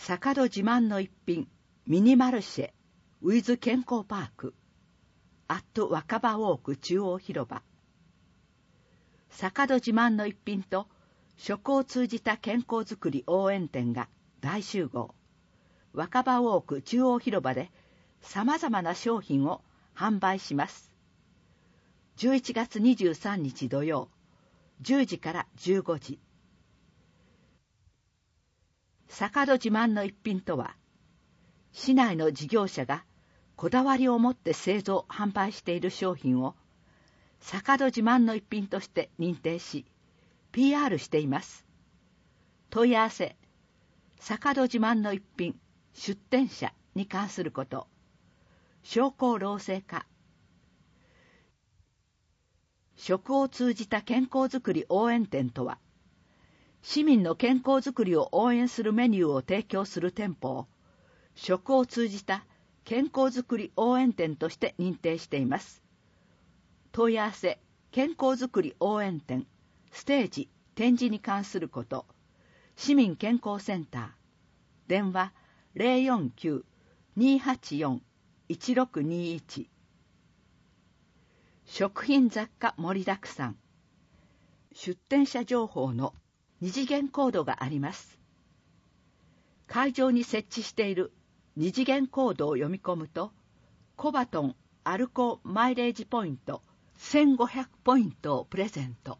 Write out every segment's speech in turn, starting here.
坂戸自慢の一品ミニマルシェウィズ健康パークアット若葉ウォーク中央広場。坂戸自慢の一品と食を通じた健康づくり応援店が大集合。若葉ウォーク中央広場で様々な商品を販売します。11月23日土曜、10時から15時。坂戸自慢の一品とは、市内の事業者がこだわりを持って製造・販売している商品を坂戸自慢の一品として認定し、PR しています。問い合わせ、坂戸自慢の一品出店者に関すること、商工労政課、食を通じた健康づくり応援店とは、市民の健康づくりを応援するメニューを提供する店舗を、食を通じた健康づくり応援店として認定しています。問い合わせ、健康づくり応援店、ステージ、展示に関すること、市民健康センター、電話 049-284-1621。食品雑貨盛りだくさん。出店者情報の二次元コードがあります。会場に設置している二次元コードを読み込むと、コバトンアルコマイレージポイント1500ポイントをプレゼント。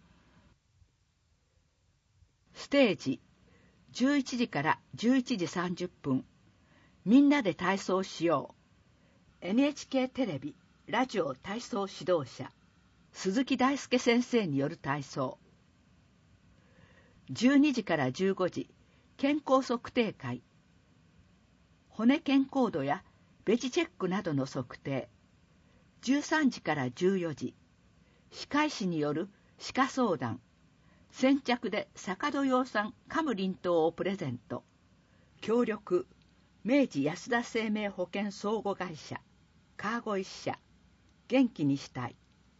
ステージ、11時から11時30分、みんなで体操しよう。NHK テレビ、ラジオ体操指導者、鈴木大輔先生による体操。12時から15時、健康測定会。骨健康度やベジチェックなどの測定。13時から14時、歯科医師による歯科相談。先着で坂戸養蚕カムリン糖をプレゼント。協力、明治安田生命保険相互会社、川越支社、元気にしたい。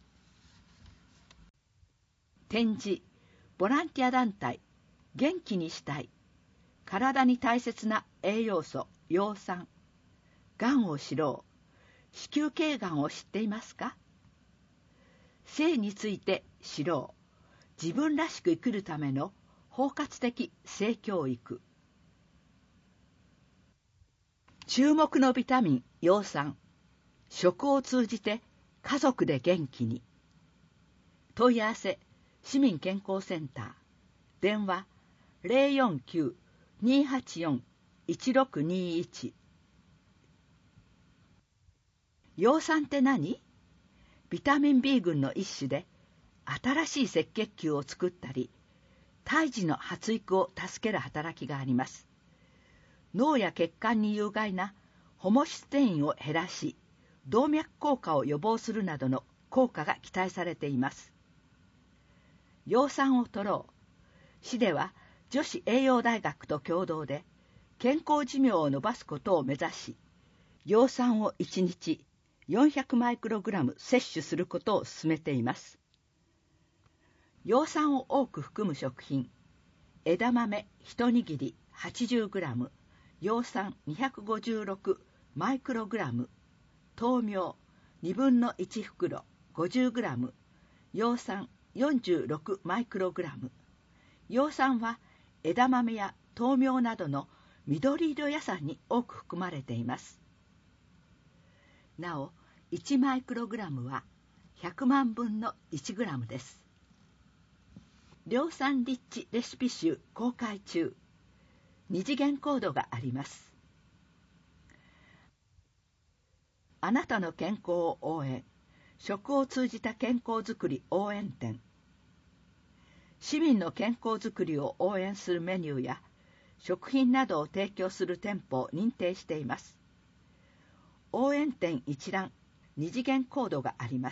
展示、ボランティア団体、元気にしたい。体に大切な栄養素、葉酸。がんを知ろう。子宮頸がんを知っていますか？性について知ろう。自分らしく生きるための包括的性教育。注目のビタミン、葉酸。食を通じて家族で元気に。問い合わせ、市民健康センター。電話、049-284-1621。葉酸って何？ビタミン B 群の一種で、新しい赤血球を作ったり、胎児の発育を助ける働きがあります。脳や血管に有害なホモシステインを減らし、動脈硬化を予防するなどの効果が期待されています。葉酸を取ろう。市では女子栄養大学と共同で健康寿命を延ばすことを目指し、葉酸を1日400マイクログラム摂取することを進めています。葉酸を多く含む食品、枝豆一握り80グラム、葉酸256マイクログラム、豆苗2分の1袋50グラム、葉酸46マイクログラム。葉酸は枝豆や豆苗などの緑色野菜に多く含まれています。なお、1マイクログラムは100万分の1グラムです。葉酸リッチレシピ集公開中。二次元コードがあります。あなたの健康を応援。食を通じた健康づくり応援店。市民の健康づくりを応援するメニューや食品などを提供する店舗を認定しています。応援店一覧、二次元コードがあります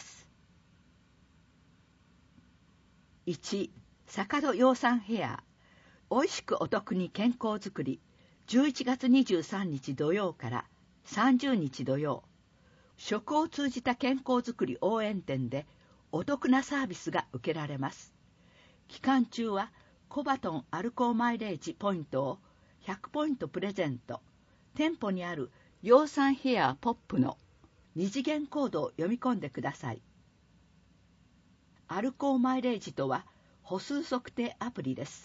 。1、坂戸養蚕ヘア。おいしくお得に健康づくり。11月23日土曜から30日土曜。食を通じた健康づくり応援店でお得なサービスが受けられます。期間中はコバトンアルコーマイレージポイントを 100ポイントプレゼント。店舗にある養蚕ヘアポップの2次元コードを読み込んでください。アルコーマイレージとは歩数測定アプリです。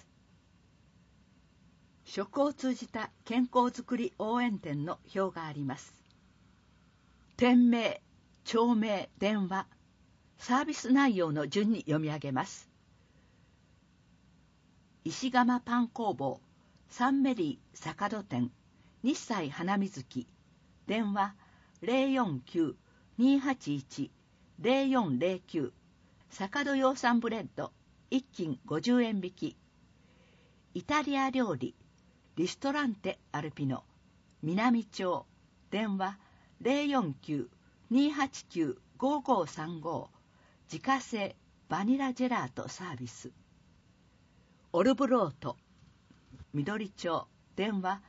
食を通じた健康づくり応援店の表があります。店名、町名、電話、サービス内容の順に読み上げます。石窯パン工房、サンメリー坂戸店、日彩花水木、電話 049-281-0409、坂戸養蚕ブレッド、1斤50円引き。イタリア料理、リストランテアルピノ、南町、電話 049-289-5535、自家製バニラジェラートサービス。オルブロート、緑町、電話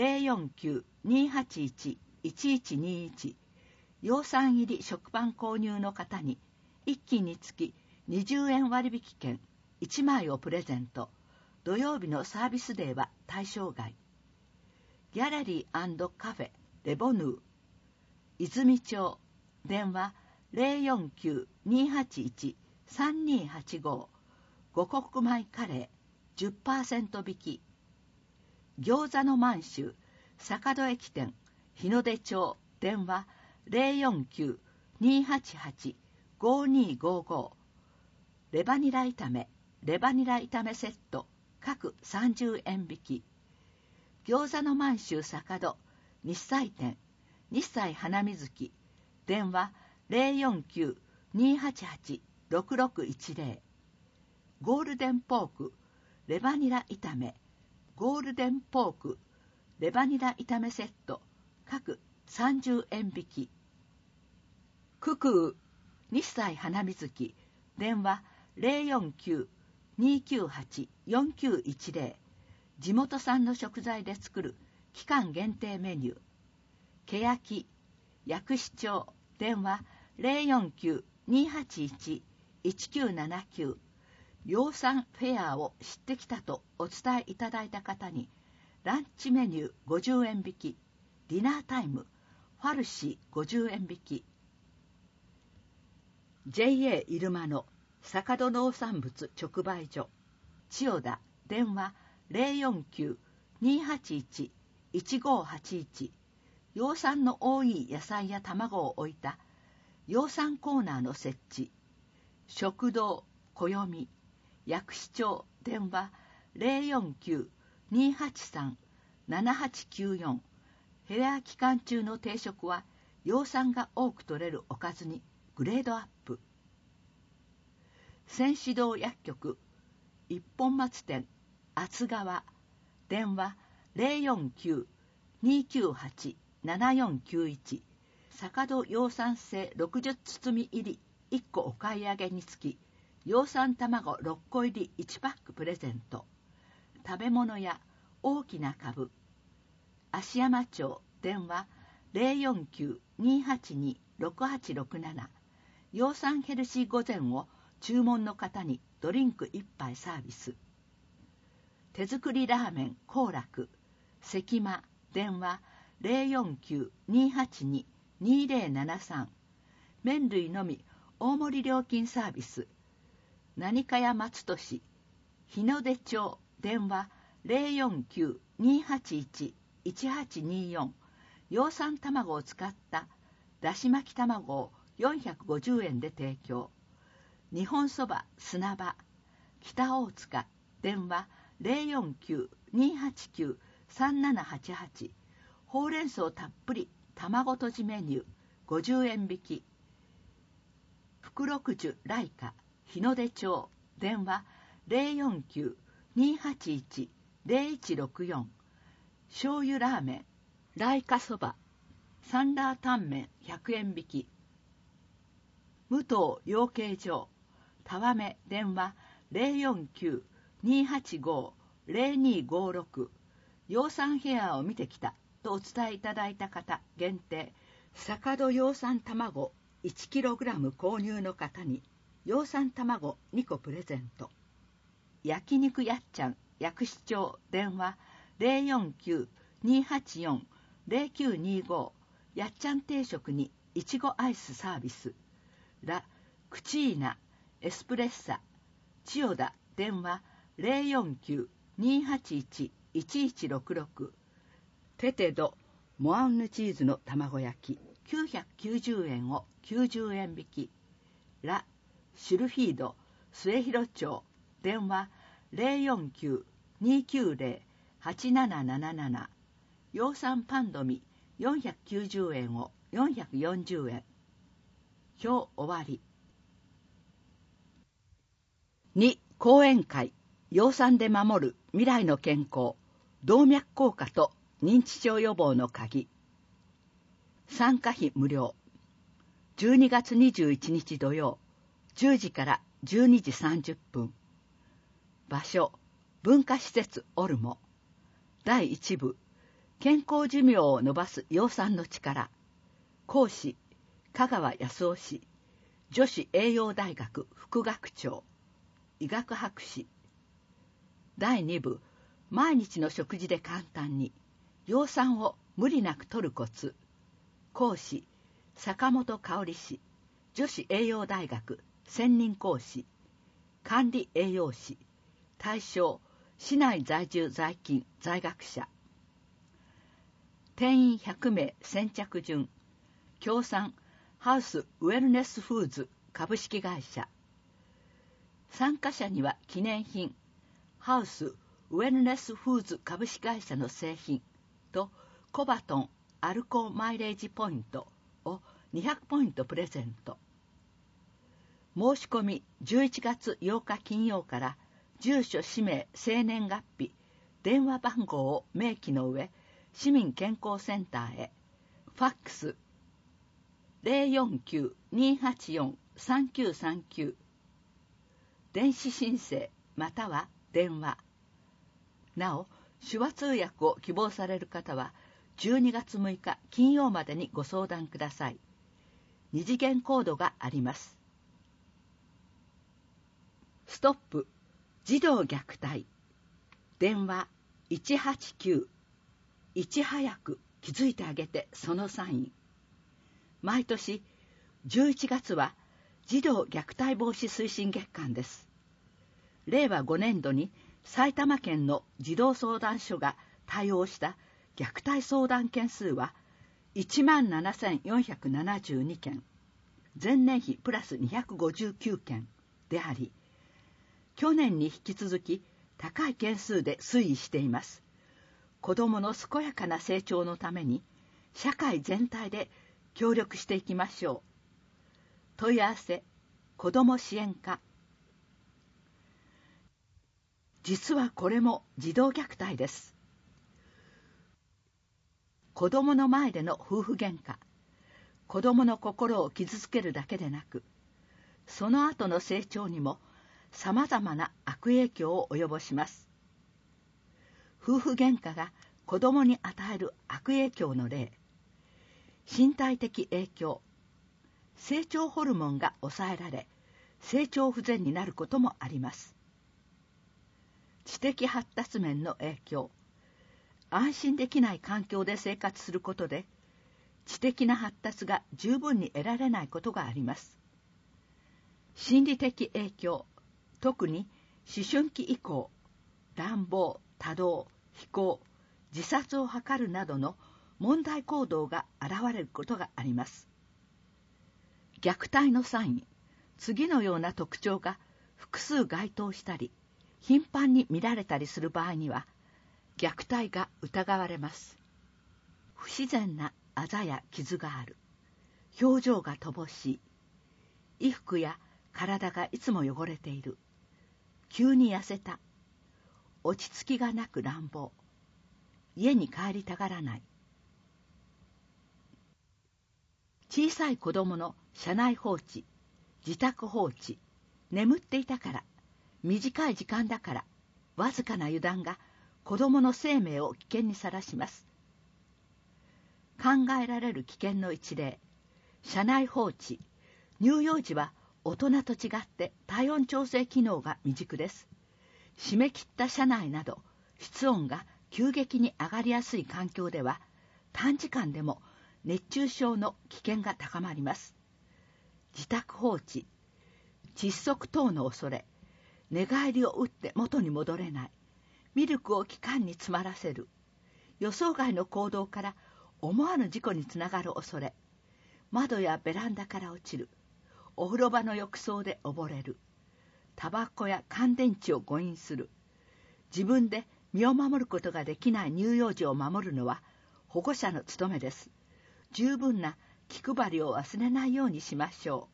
049-281-1121、養蚕入り食パン購入の方に1斤につき20円割引券1枚をプレゼント。土曜日のサービスデーは対象外。ギャラリー&カフェレボヌー、泉町、電話 049-281-3285、五穀米カレー 10% 引き。餃子の満州、坂戸駅店、日の出町、電話 049-288-5255、レバニラ炒め、レバニラ炒めセット、各30円引き。餃子の満州坂戸、日彩店、日彩花水木、電話 049-288-6610、ゴールデンポーク、レバニラ炒め、ゴールデンポーク、レバニラ炒めセット、各30円引き。ククー、日彩花水木、電話 049-298-4910、地元産の食材で作る期間限定メニュー。けやき、薬師町、電話 049-281-1979、養蚕フェアを知ってきたとお伝えいただいた方に、ランチメニュー50円引き、ディナータイム、ファルシー50円引き。JA 入間の坂戸農産物直売所、千代田、電話 049-281-1581、養蚕の多い野菜や卵を置いた養蚕コーナーの設置。食堂、暦、薬師町、電話 049-283-7894、フェア期間中の定食は養蚕が多く取れるおかずにグレードアップ。仙指導薬局、一本松店、厚川、電話 049-298-7491、坂戸養蚕製60包み入り1個お買い上げにつき、養蚕卵6個入り1パックプレゼント。食べ物や大きな株、芦山町、電話 049-282-6867、養蚕ヘルシー御膳を注文の方にドリンク1杯サービス。手作りラーメン幸楽、関間、電話 049-282-2073、麺類のみ大盛り料金サービス。何かや松戸市、日の出町、電話 049-281-1824、養蚕卵を使っただし巻き卵を450円で提供。日本そば砂場、北大塚、電話 049-289-3788、ほうれん草たっぷり卵とじメニュー50円引き。福六寿来華、日の出町、電話 049-281-0164、醤油ラーメン、来華そば、サンラータンメン100円引き。武藤養鶏場、たわめ、電話 049-285-0256、養蚕ヘアを見てきたとお伝えいただいた方限定、坂戸養蚕卵 1kg 購入の方に養蚕卵2個プレゼント。焼肉やっちゃん、薬師町、電話 049-284-0925 やっちゃん定食にいちごアイスサービス。ラ・クチーナ・エスプレッサ千代田電話 049-281-1166 テテドモアンヌチーズの卵焼き990円を90円引き。ラ・シュルフィード末広町電話 049-290-8777 養蚕パンドミ490円を440円。表終わり。2、講演会養蚕で守る未来の健康動脈硬化と認知症予防の鍵。参加費無料。12月21日土曜10時から12時30分。場所文化施設オルモ。第1部健康寿命を伸ばす養蚕の力。講師香川康夫氏女子栄養大学副学長医学博士。第2部毎日の食事で簡単に養蚕を無理なく摂るコツ。講師坂本香織氏女子栄養大学専任講師管理栄養士。対象市内在住在勤在学者。定員100名先着順。協賛ハウスウェルネスフーズ株式会社。参加者には記念品ハウスウェルネスフーズ株式会社の製品とコバトンアルコーマイレージポイントを200ポイントプレゼント。申し込み11月8日金曜から住所氏名生年月日電話番号を明記の上市民健康センターへ。ファックス 049-284-3939 電子申請または電話。なお手話通訳を希望される方は12月6日金曜までにご相談ください。2次元コードがあります。ストップ児童虐待電話189いち早く気づいてあげてそのサイン。毎年11月は児童虐待防止推進月間です。令和5年度に埼玉県の児童相談所が対応した虐待相談件数は 17,472 件、前年比プラス259件であり、去年に引き続き高い件数で推移しています。子どもの健やかな成長のために社会全体で協力していきましょう。問い合わせ子ども支援課。実はこれも児童虐待です。子どもの前での夫婦喧嘩、子どもの心を傷つけるだけでなく、その後の成長にもさまざまな悪影響を及ぼします。夫婦喧嘩が子どもに与える悪影響の例。身体的影響。成長ホルモンが抑えられ、成長不全になることもあります。知的発達面の影響。安心できない環境で生活することで、知的な発達が十分に得られないことがあります。心理的影響。特に思春期以降、乱暴、多動、非行、自殺を図るなどの問題行動が現れることがあります。虐待のサイン。次のような特徴が複数該当したり、頻繁に見られたりする場合には、虐待が疑われます。不自然なあざや傷がある。表情が乏しい。衣服や体がいつも汚れている。急に痩せた。落ち着きがなく乱暴。家に帰りたがらない。小さい子供の車内放置、自宅放置、眠っていたから、短い時間だから、わずかな油断が子供の生命を危険にさらします。考えられる危険の一例、車内放置。乳幼児は大人と違って体温調整機能が未熟です。締め切った車内など室温が急激に上がりやすい環境では短時間でも熱中症の危険が高まります。自宅放置、窒息等の恐れ、寝返りを打って元に戻れない、ミルクを気管に詰まらせる、予想外の行動から思わぬ事故につながる恐れ、窓やベランダから落ちる、お風呂場の浴槽で溺れる、タバコや乾電池を誤飲する、自分で身を守ることができない乳幼児を守るのは保護者の務めです。十分な気配りを忘れないようにしましょ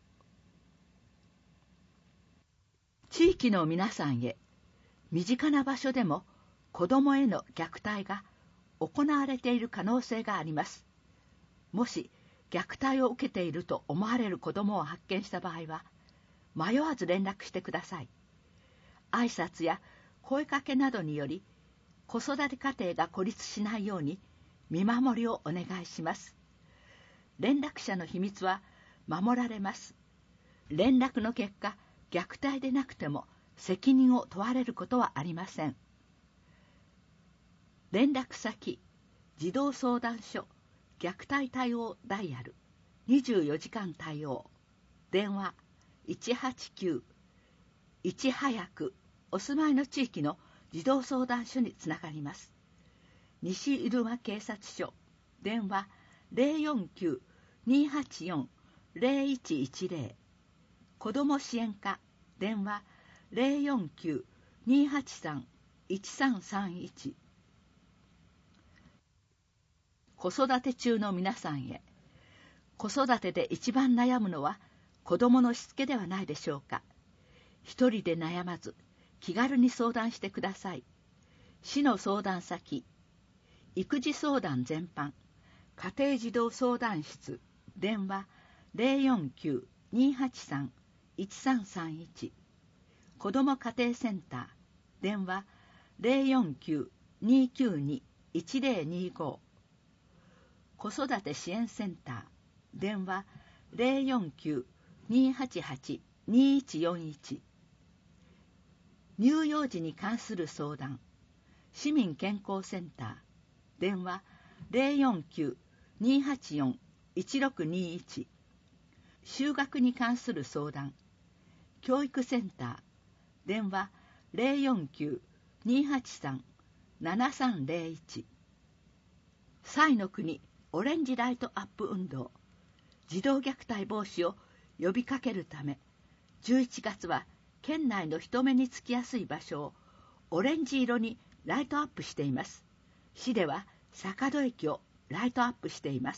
う。地域の皆さんへ、身近な場所でも子どもへの虐待が行われている可能性があります。もし虐待を受けていると思われる子どもを発見した場合は、迷わず連絡してください。挨拶や声かけなどにより、子育て家庭が孤立しないように見守りをお願いします。連絡者の秘密は守られます。連絡の結果、虐待でなくても責任を問われることはありません。連絡先、児童相談所、虐待対応ダイヤル、24時間対応、電話189、いち早くお住まいの地域の児童相談所につながります。西入間警察署、電話049-284-0110、子ども支援課、電話049-283-1331。子育て中の皆さんへ、子育てで一番悩むのは子どものしつけではないでしょうか。一人で悩まず、気軽に相談してください。市の相談先、育児相談全般、家庭児童相談室、電話049-283-1331、子ども家庭センター、電話049-292-1025、子育て支援センター、電話049-288-2141、乳幼児に関する相談、市民健康センター、電話049-284-1621、就学に関する相談、教育センター、電話049-283-7301、彩の国オレンジライトアップ運動、児童虐待防止を呼びかけるため、11月は県内の人目につきやすい場所をオレンジ色にライトアップしています。市では坂戸駅をライトアップしています。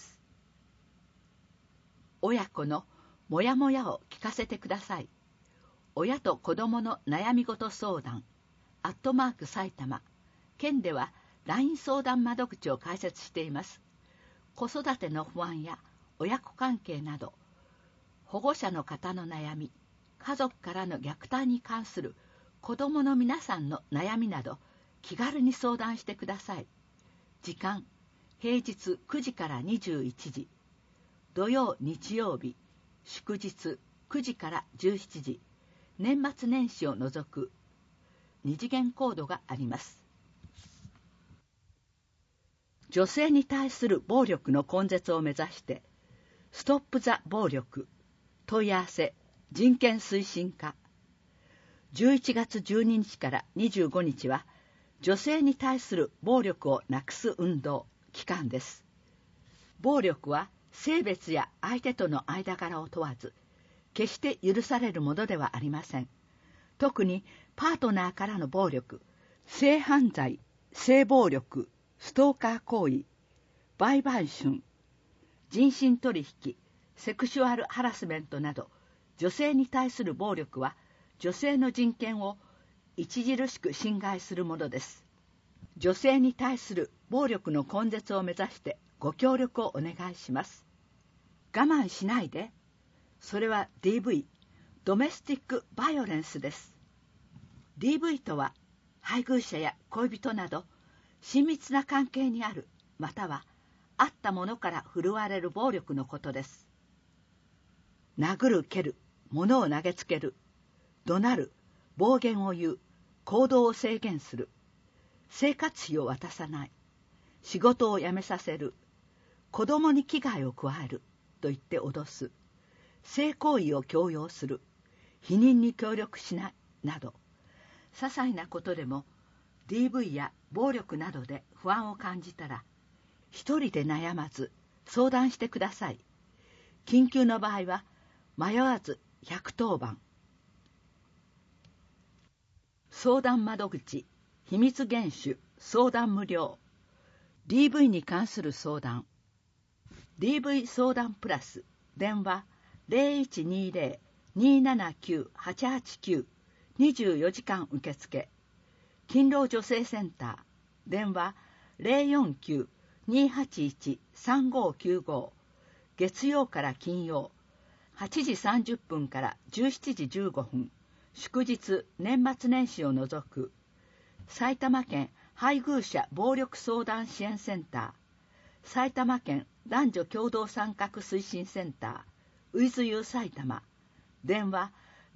親子のモヤモヤを聞かせてください。親と子どもの悩み事相談@埼玉、県では LINE 相談窓口を開設しています。子育ての不安や親子関係など、保護者の方の悩み、家族からの虐待に関する子どもの皆さんの悩みなど、気軽に相談してください。時間、平日9時から21時、土曜日曜日、祝日9時から17時、年末年始を除く2次元コードがあります。女性に対する暴力の根絶を目指して、ストップ・ザ・暴力問い合わせ人権推進課、11月12日から25日は女性に対する暴力をなくす運動期間です。暴力は性別や相手との間柄を問わず、決して許されるものではありません。特にパートナーからの暴力、性犯罪、性暴力、ストーカー行為、売買春、人身取引、セクシュアルハラスメントなど、女性に対する暴力は女性の人権を著しく侵害するものです。女性に対する暴力の根絶を目指してご協力をお願いします。我慢しないで。それは DV、ドメスティックバイオレンスです。DV とは、配偶者や恋人など、親密な関係にある、または、あったものから振るわれる暴力のことです。殴る蹴る、物を投げつける、怒鳴る、暴言を言う、行動を制限する、 生活費を渡さない、仕事を辞めさせる、子供に危害を加えると言って脅す、性行為を強要する、否認に協力しないなど、些細なことでも DV や暴力などで不安を感じたら、一人で悩まず相談してください。緊急の場合は迷わず110番。相談窓口、秘密厳守、相談無料。DV に関する相談。DV 相談プラス、電話 0120-279-889、24時間受付。勤労女性センター、電話 049-281-3595、月曜から金曜、8時30分から17時15分、祝日、年末年始を除く、埼玉県配偶者暴力相談支援センター、埼玉県男女共同参画推進センター、ウィズユー埼玉、電話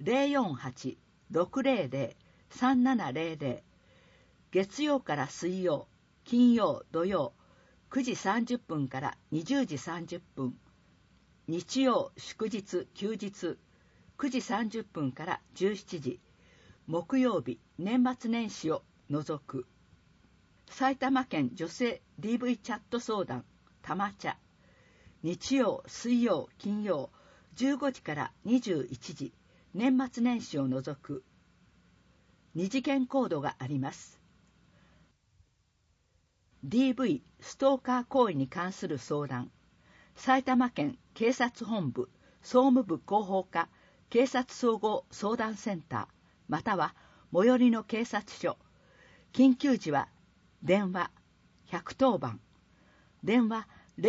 048-600-3700、月曜から水曜、金曜、土曜、9時30分から20時30分、日曜、祝日、休日、9時30分から17時、木曜日、年末年始を除く。埼玉県女性 DV チャット相談、たまちゃ。日曜、水曜、金曜、15時から21時、年末年始を除く。2次元コードがあります。DV ストーカー行為に関する相談、埼玉県警察本部総務部広報課警察総合相談センター、または最寄りの警察署。緊急時は電話110番、電話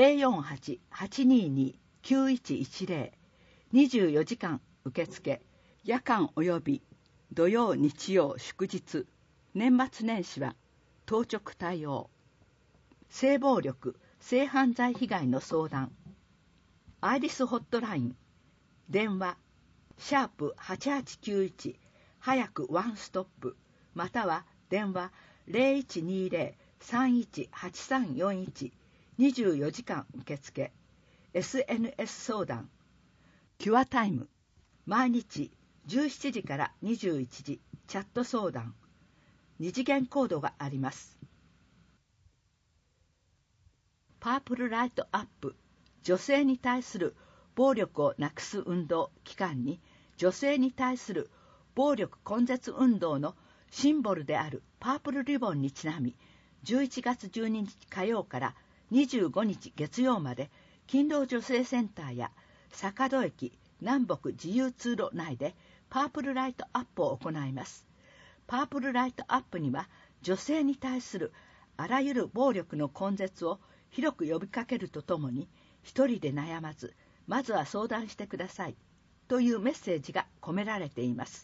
048-822-9110、24時間受付、夜間および土曜日曜祝日、年末年始は当直対応。性暴力、性犯罪被害の相談、アイリスホットライン、電話#8891、早くワンストップ、または電話 0120-318341、24時間受付。 SNS 相談、キュアタイム、毎日17時から21時、チャット相談。2次元コードがあります。パープルライトアップ、女性に対する暴力をなくす運動期間に、女性に対する暴力根絶運動のシンボルであるパープルリボンにちなみ、11月12日火曜から25日月曜まで、勤労女性センターや坂戸駅南北自由通路内でパープルライトアップを行います。パープルライトアップには、女性に対するあらゆる暴力の根絶を広く呼びかけるとともに、一人で悩まず、まずは相談してくださいというメッセージが込められています。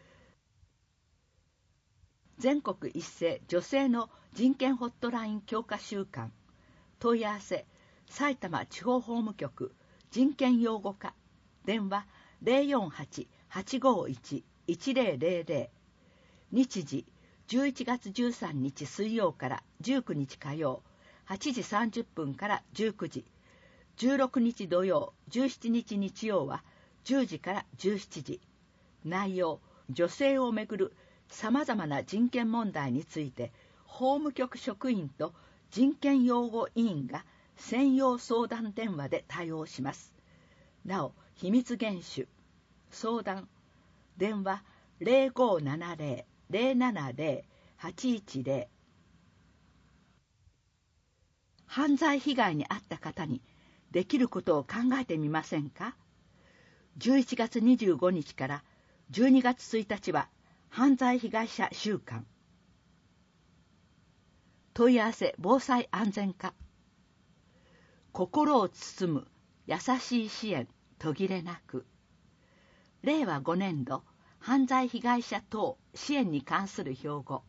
全国一斉女性の人権ホットライン強化週間。問い合わせ、埼玉地方法務局人権擁護課、電話 048-851-1000。日時、11月13日水曜から19日火曜、8時30分から19時、16日土曜、17日日曜は10時から17時。内容、女性をめぐるさまざまな人権問題について、法務局職員と人権擁護委員が専用相談電話で対応します。なお、秘密厳守、相談、電話 0570-070-810。犯罪被害に遭った方にできることを考えてみませんか。11月25日から12月1日は犯罪被害者週間。問い合わせ防災安全課。心を包む優しい支援、途切れなく。令和5年度犯罪被害者等支援に関する標語。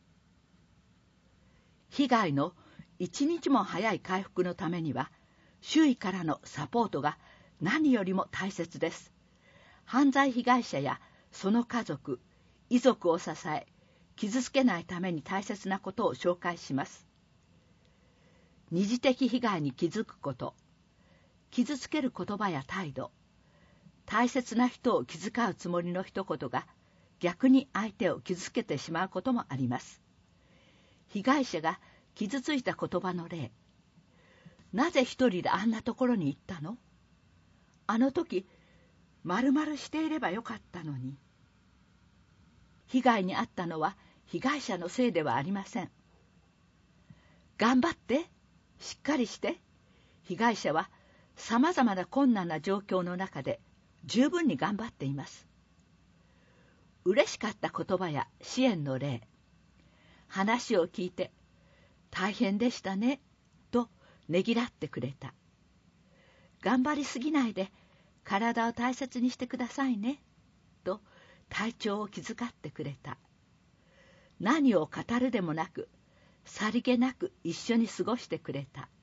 被害の一日も早い回復のためには、周囲からのサポートが何よりも大切です。犯罪被害者やその家族、遺族を支え、 傷つけないために大切なことを紹介します。二次的被害に気づくこと、傷つける言葉や態度、大切な人を気遣うつもりの一言が逆に相手を傷つけてしまうこともあります。被害者が傷ついた言葉の例。なぜ一人であんなところに行ったの？あの時、丸々していればよかったのに。被害に遭ったのは被害者のせいではありません。頑張って、しっかりして。被害者はさまざまな困難な状況の中で十分に頑張っています。嬉しかった言葉や支援の例。話を聞いて、大変でしたね、とねぎらってくれた。頑張りすぎないで、体を大切にしてくださいね、と体調を気遣ってくれた。何を語るでもなく、さりげなく一緒に過ごしてくれた。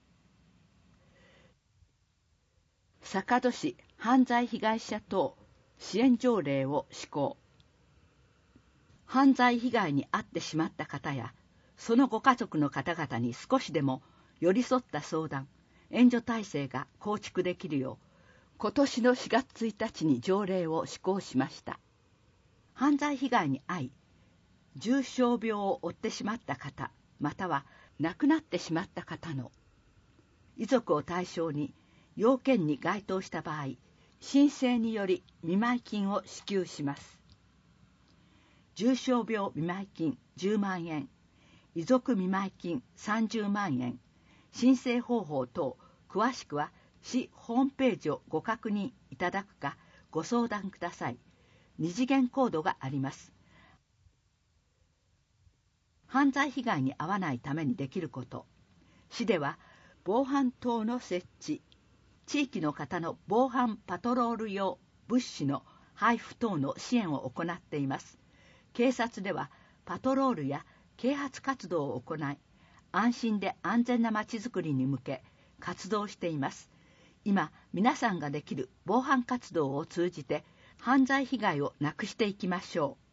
坂戸市犯罪被害者等支援条例を施行。犯罪被害に遭ってしまった方や、そのご家族の方々に少しでも寄り添った相談、援助体制が構築できるよう、今年の4月1日に条例を施行しました。犯罪被害に遭い、重傷病を負ってしまった方、または亡くなってしまった方の遺族を対象に要件に該当した場合、申請により見舞金を支給します。重傷病見舞金10万円、遺族見舞金30万円、申請方法等、詳しくは市ホームページをご確認いただくかご相談ください。二次元コードがあります。犯罪被害に遭わないためにできること。市では防犯灯の設置、地域の方の防犯パトロール用物資の配布等の支援を行っています。警察ではパトロールや啓発活動を行い、安心で安全なまちづくりに向け活動しています。今、皆さんができる防犯活動を通じて犯罪被害をなくしていきましょう。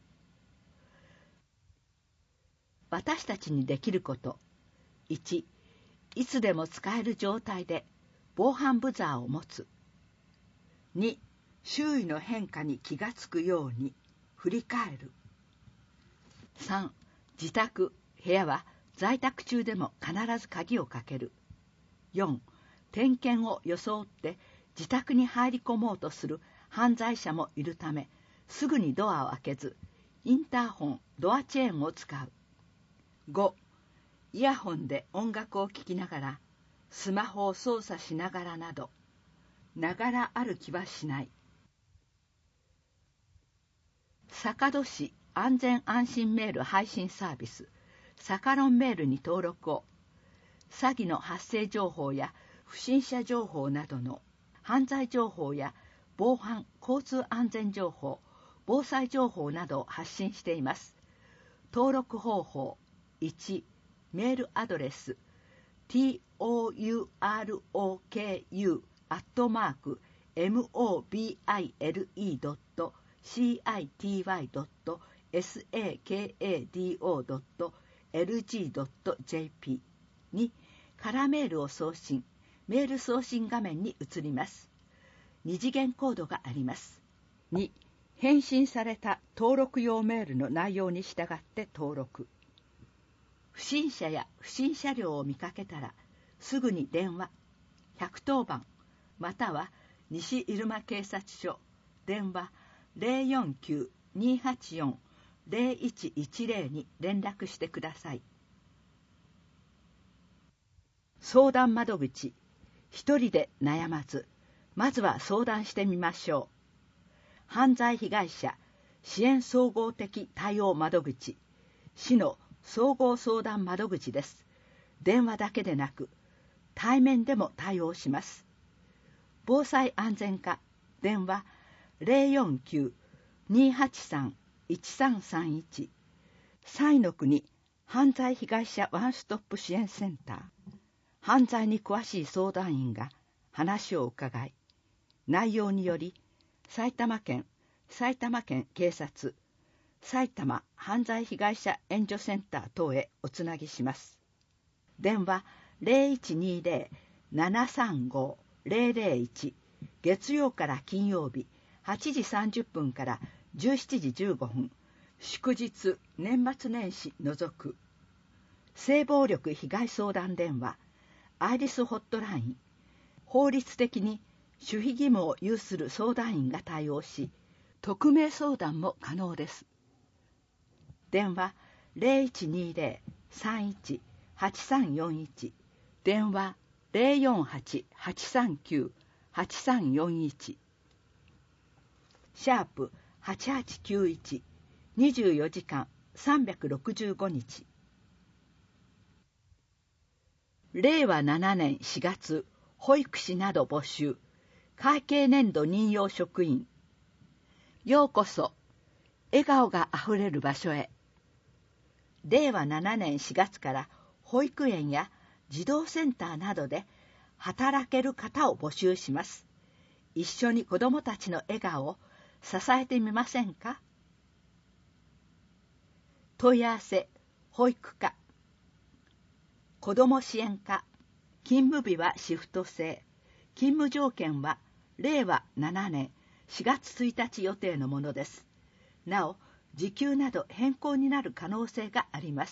私たちにできること。1、いつでも使える状態で防犯ブザーを持つ。2、周囲の変化に気がつくように振り返る。3、自宅、部屋は在宅中でも必ず鍵をかける。4、点検を装って自宅に入り込もうとする犯罪者もいるため、すぐにドアを開けず、インターホン、ドアチェーンを使う。5、イヤホンで音楽を聴きながら、スマホを操作しながらなど、ながら歩きはしない。坂戸市安全安心メール配信サービス、サカロンメールに登録を、詐欺の発生情報や不審者情報などの犯罪情報や防犯・交通安全情報、防災情報などを発信しています。登録方法。1、メールアドレス tourok.mobile.sakado.lg.jp にカラーメールを送信、メール送信画面に移ります。二次元コードがあります。2、返信された登録用メールの内容に従って登録。不審者や不審車両を見かけたら、すぐに電話、110番、または西入間警察署、電話 049-284-0110 に連絡してください。相談窓口。一人で悩まず、まずは相談してみましょう。犯罪被害者支援総合的対応窓口、市の総合相談窓口です。電話だけでなく、対面でも対応します。防災安全課、電話 049-283-1331、彩の国犯罪被害者ワンストップ支援センター、犯罪に詳しい相談員が話を伺い、内容により埼玉県警察埼玉犯罪被害者援助センター等へおつなぎします。電話 0120-735-001 月曜から金曜日8時30分から17時15分、祝日年末年始除く。性暴力被害相談電話アイリスホットライン、法律的に守秘義務を有する相談員が対応し、匿名相談も可能です。電話 0120-31-8341、電話 048-839-8341、シャープ8891、24時間365日。令和7年4月、保育士など募集、会計年度任用職員。ようこそ、笑顔があふれる場所へ。令和7年4月から保育園や児童センターなどで働ける方を募集します。一緒に子どもたちの笑顔を支えてみませんか？問い合わせ、保育課、子ども支援課、勤務日はシフト制、勤務条件は令和7年4月1日予定のものです。なお、時給など変更になる可能性があります。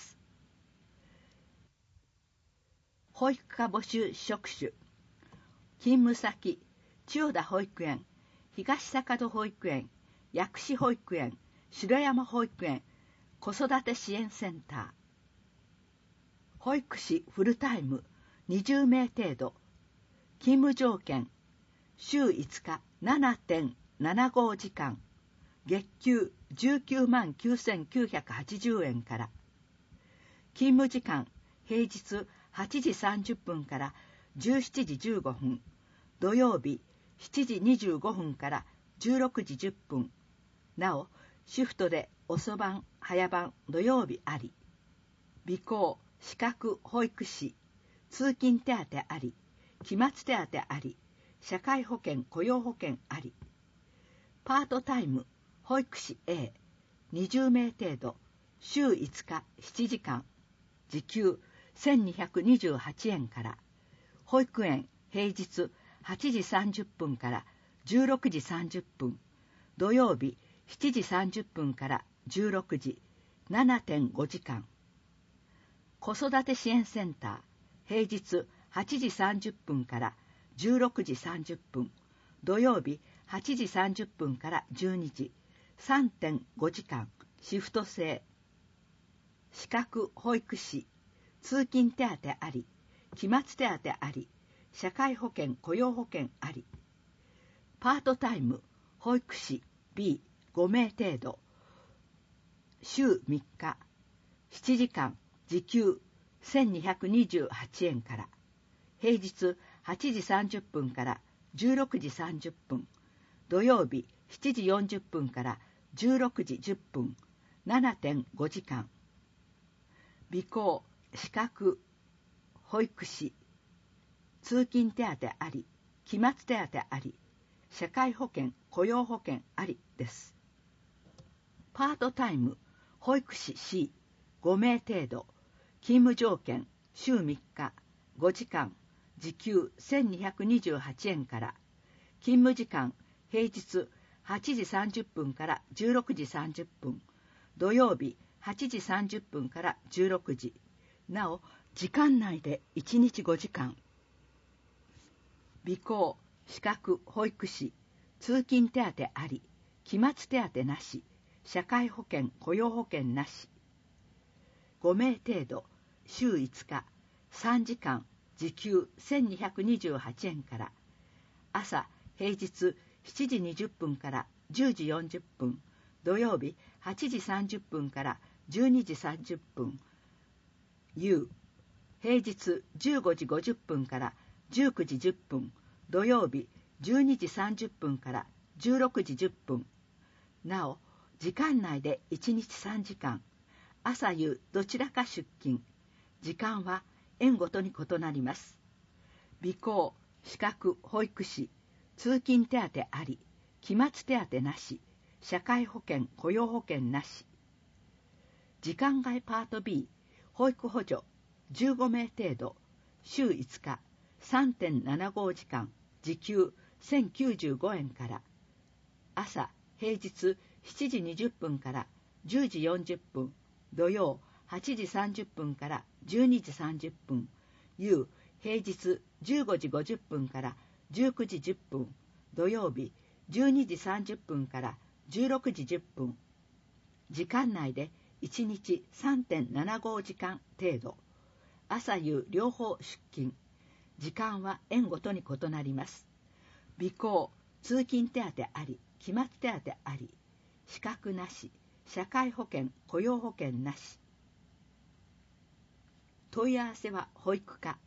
保育課募集職種、勤務先、千代田保育園、東坂戸保育園、薬師保育園、城山保育園、子育て支援センター。保育士フルタイム20名程度。勤務条件、週5日 7.75 時間。月給19万9980円から。勤務時間、平日8時30分から17時15分。土曜日7時25分から16時10分。なお、シフトで遅番、早番、土曜日あり。備考、資格保育士、通勤手当あり、期末手当あり、社会保険雇用保険あり。パートタイム保育士 A 20名程度、週5日7時間、時給1228円から。保育園平日8時30分から16時30分、土曜日7時30分から16時 7.5 時間。子育て支援センター平日8時30分から16時30分、土曜日8時30分から12時 3.5 時間、シフト制。資格保育士、通勤手当あり、期末手当あり、社会保険雇用保険あり。パートタイム保育士 B5 名程度、週3日7時間、時給1228円から。平日8時30分から16時30分、土曜日7時40分から16時10分、7.5 時間。備考、資格保育士、通勤手当あり、期末手当あり、社会保険雇用保険ありです。パートタイム保育士 C5 名程度、勤務条件週3日5時間、時給1228円から。勤務時間平日8時30分から16時30分、土曜日8時30分から16時。なお、時間内で1日5時間。備考、資格保育士、通勤手当あり、期末手当なし、社会保険雇用保険なし。5名程度、週5日3時間、時給1228円から。朝平日7時20分から10時40分、土曜日8時30分から12時30分。夕、平日15時50分から19時10分、土曜日12時30分から16時10分。なお、時間内で1日3時間、朝夕どちらか出勤。時間は園ごとに異なります。備考、資格保育士、通勤手当あり、期末手当なし、社会保険雇用保険なし。 時間外パート B 保育補助15名程度、週5日 3.75 時間、時給1095円から、朝平日7時20分から10時40分、土曜8時30分から12時30分、夕平日15時50分から19時10分、土曜日12時30分から16時10分、時間内で1日 3.75 時間程度、朝夕両方出勤、時間は園ごとに異なります。備考、通勤手当あり、期末手当あり、資格なし、社会保険、雇用保険なし。問い合わせは保育課。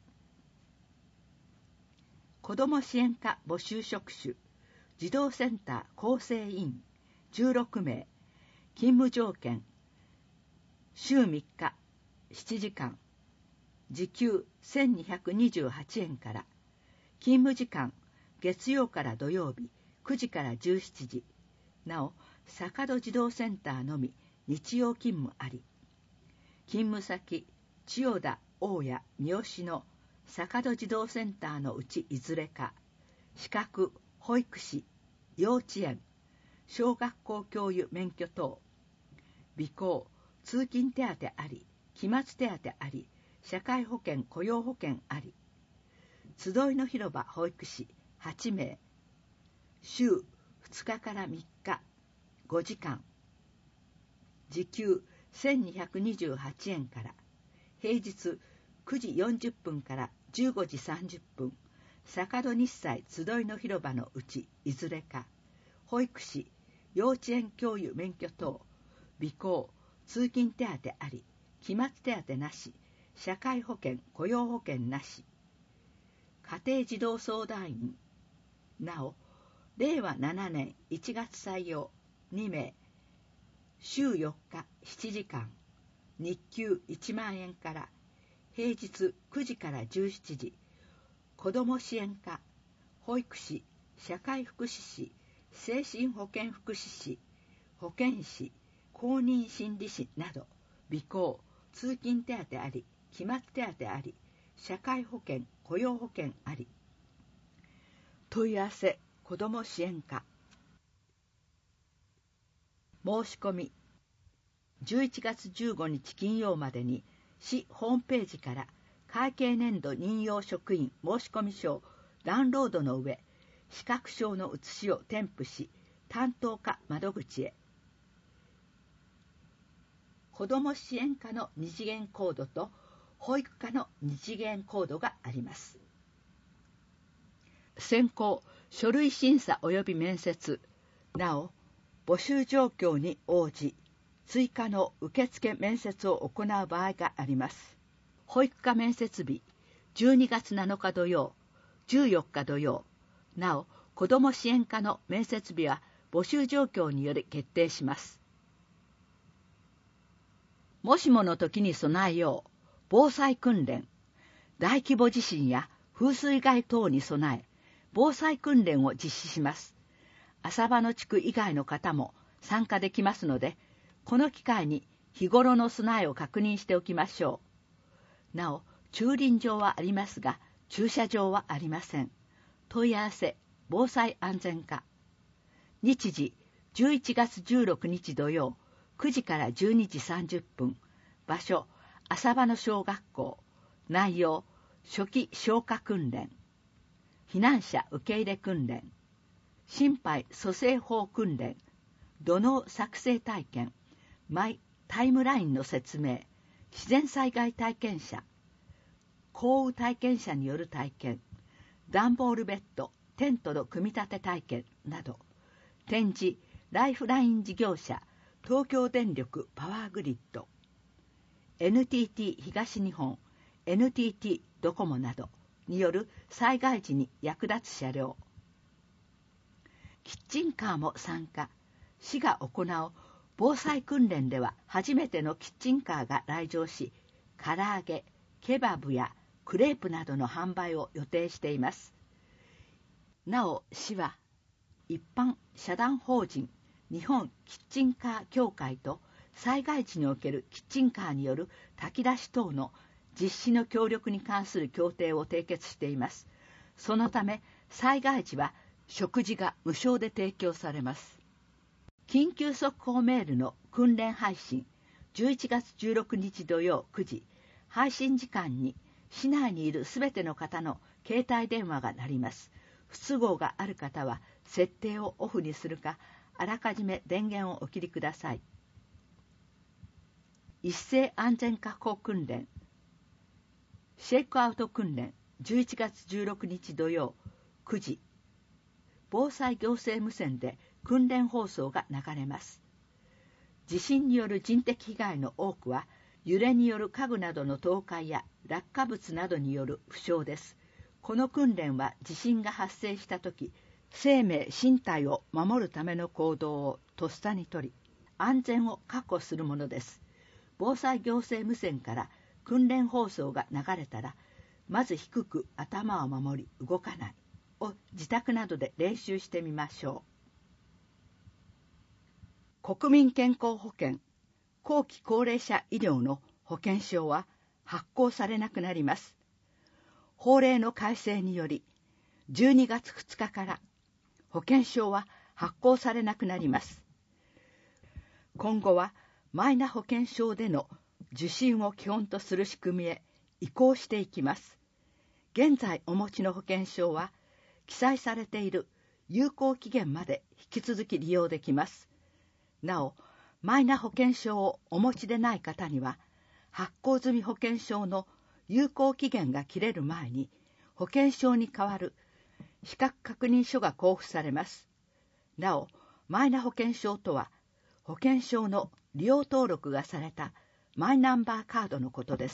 子ども支援課募集職種、児童センター構成員16名、勤務条件、週3日7時間、時給1228円から、勤務時間月曜から土曜日9時から17時、なお坂戸児童センターのみ日曜勤務あり、勤務先千代田、大谷、三好の坂戸児童センターのうちいずれか、資格保育士、幼稚園、小学校教諭免許等、備考、通勤手当あり、期末手当あり、社会保険雇用保険あり、集いの広場保育士8名、週2日から3日5時間、時給1228円から、平日9時40分から15時30分、坂戸日祭集いの広場のうちいずれか、保育士、幼稚園教諭免許等、備考、通勤手当あり、期末手当なし、社会保険雇用保険なし。家庭児童相談員、なお令和7年1月採用2名、週4日7時間、日給1万円から、平日9時から17時、子ども支援課、保育士、社会福祉士、精神保健福祉士、保健師、公認心理士など、備考、通勤手当あり、期末手当あり、社会保険雇用保険あり。問い合わせ子ども支援課。申し込み11月15日金曜までに市ホームページから会計年度任用職員申込書をダウンロードの上、資格証の写しを添付し、担当課窓口へ。子ども支援課の二次元コードと保育課の二次元コードがあります。選考、書類審査及び面接、なお募集状況に応じ追加の受付面接を行う場合があります。保育課面接日12月7日土曜、14日土曜、なお子ども支援課の面接日は募集状況により決定します。もしもの時に備えよう、防災訓練、大規模地震や風水害等に備え、防災訓練を実施します。浅場の地区以外の方も参加できますので、この機会に日頃の備えを確認しておきましょう。なお、駐輪場はありますが、駐車場はありません。問い合わせ、防災安全課。日時、11月16日土曜、9時から12時30分。場所、浅場の小学校。内容、初期消火訓練。避難者受け入れ訓練。心肺蘇生法訓練。土のう作成体験。マイタイムラインの説明。自然災害体験者。降雨体験者による体験。段ボールベッド、テントの組み立て体験など。展示、ライフライン事業者、東京電力パワーグリッド。NTT 東日本、NTT ドコモなどによる災害時に役立つ車両。キッチンカーも参加。市が行う防災訓練では初めてのキッチンカーが来場し、唐揚げ、ケバブやクレープなどの販売を予定しています。なお、市は一般社団法人日本キッチンカー協会と災害時におけるキッチンカーによる炊き出し等の実施の協力に関する協定を締結しています。そのため、災害時は食事が無償で提供されます。緊急速報メールの訓練配信、11月16日土曜9時、配信時間に市内にいるすべての方の携帯電話が鳴ります。不都合がある方は設定をオフにするか、あらかじめ電源をお切りください。一斉安全確保訓練、シェイクアウト訓練、11月16日土曜9時、防災行政無線で訓練放送が流れます。地震による人的被害の多くは、揺れによる家具などの倒壊や落下物などによる負傷です。この訓練は地震が発生したとき、生命・身体を守るための行動をとっさにとり、安全を確保するものです。防災行政無線から訓練放送が流れたら、まず低く頭を守り動かないを自宅などで練習してみましょう。国民健康保険、後期高齢者医療の保険証は発行されなくなります。法令の改正により、12月2日から保険証は発行されなくなります。今後はマイナ保険証での受診を基本とする仕組みへ移行していきます。現在お持ちの保険証は、記載されている有効期限まで引き続き利用できます。なお、マイナ保険証をお持ちでない方には、発行済み保険証の有効期限が切れる前に、保険証に代わる資格確認書が交付されます。なお、マイナ保険証とは、保険証の利用登録がされたマイナンバーカードのことです。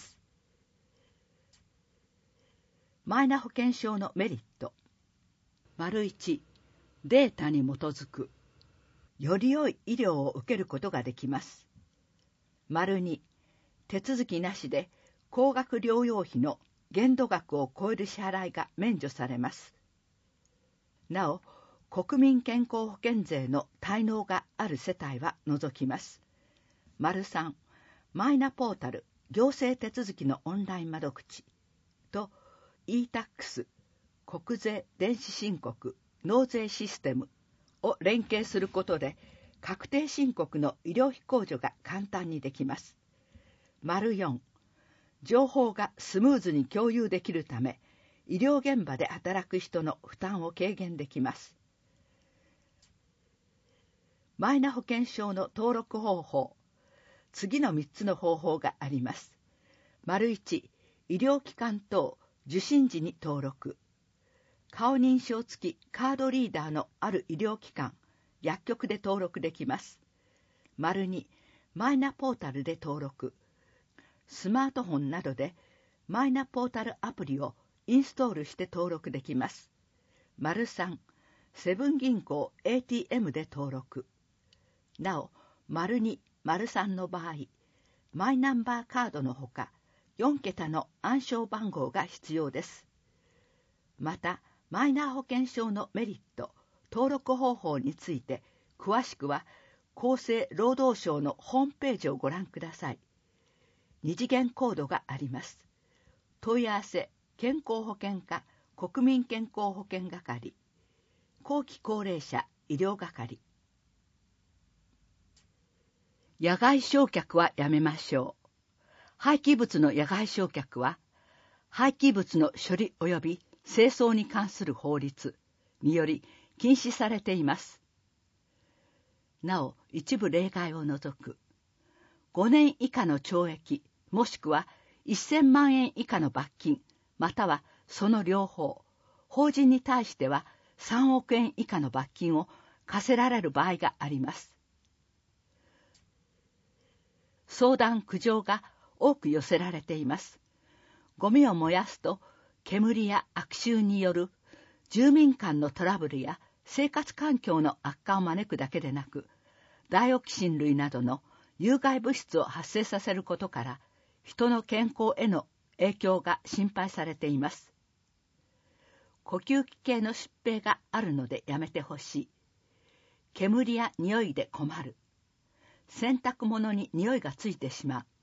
マイナ保険証のメリット。1、データに基づく。より良い医療を受けることができます。2、手続きなしで高額療養費の限度額を超える支払いが免除されます。なお、国民健康保険税の滞納がある世帯は除きます。3、マイナポータル行政手続きのオンライン窓口と e-tax 国税電子申告納税システムを連携することで、確定申告の医療費控除が簡単にできます。4、情報がスムーズに共有できるため、医療現場で働く人の負担を軽減できます。マイナ保険証の登録方法。次の3つの方法があります。1、医療機関等受診時に登録。顔認証付きカードリーダーのある医療機関、薬局で登録できます。2、マイナポータルで登録。スマートフォンなどでマイナポータルアプリをインストールして登録できます。3、セブン銀行 ATM で登録。なお、2、3の場合、マイナンバーカードのほか、4桁の暗証番号が必要です。また、マイナ保険証のメリット、登録方法について、詳しくは、厚生労働省のホームページをご覧ください。2次元コードがあります。問い合わせ、健康保険課、国民健康保険係、後期高齢者医療係。野外焼却はやめましょう。廃棄物の野外焼却は、廃棄物の処理及び清掃に関する法律により禁止されています。なお、一部例外を除く、5年以下の懲役、もしくは1000万円以下の罰金、またはその両方、法人に対しては3億円以下の罰金を課せられる場合があります。相談苦情が多く寄せられています。ゴミを燃やすと煙や悪臭による住民間のトラブルや生活環境の悪化を招くだけでなく、ダイオキシン類などの有害物質を発生させることから、人の健康への影響が心配されています。呼吸器系の疾病があるのでやめてほしい。煙や匂いで困る。 洗濯物に匂いがついてしまう。